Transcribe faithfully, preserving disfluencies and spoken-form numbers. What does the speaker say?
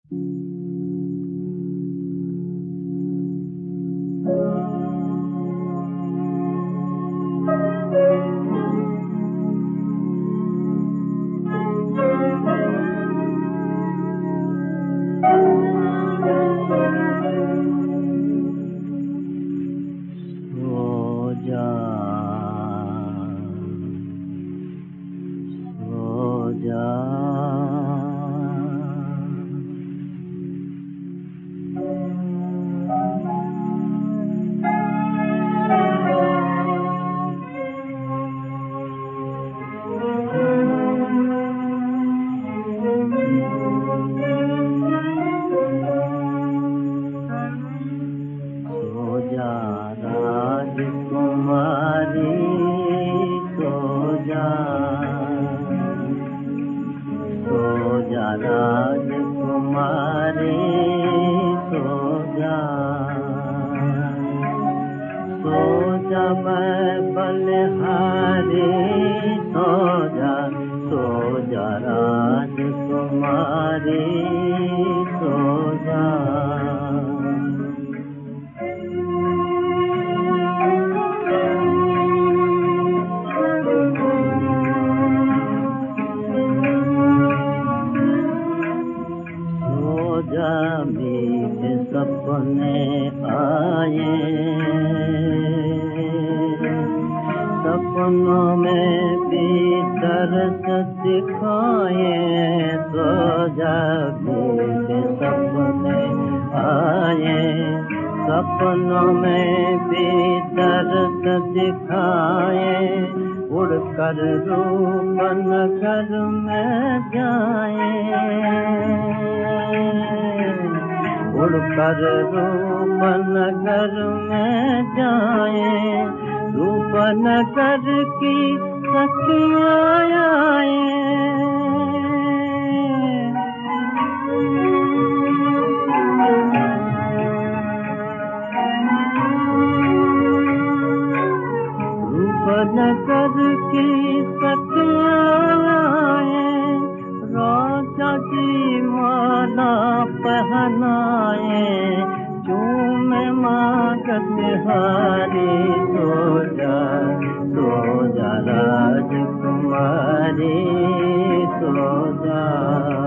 राजकुमारी सो जा, सो जा मैं बलिहारी सो जा, सो जा राजकुमारी सो जा। मीठे सपने आए, सपनों में भी तरस दिखाए, सो जा मीठे सपने आए, सपनों में भी तरस दिखाए, उड़कर रूप नगर में जाए, उड़कर रूप नगर में जाए, रूप नगर की सखियाँ आए, रूप नगर की सखियाँ आए, राजा की माला पहनाए, चूमे मांगत हारी सो जा, सो जा राजकुमारी सो जा।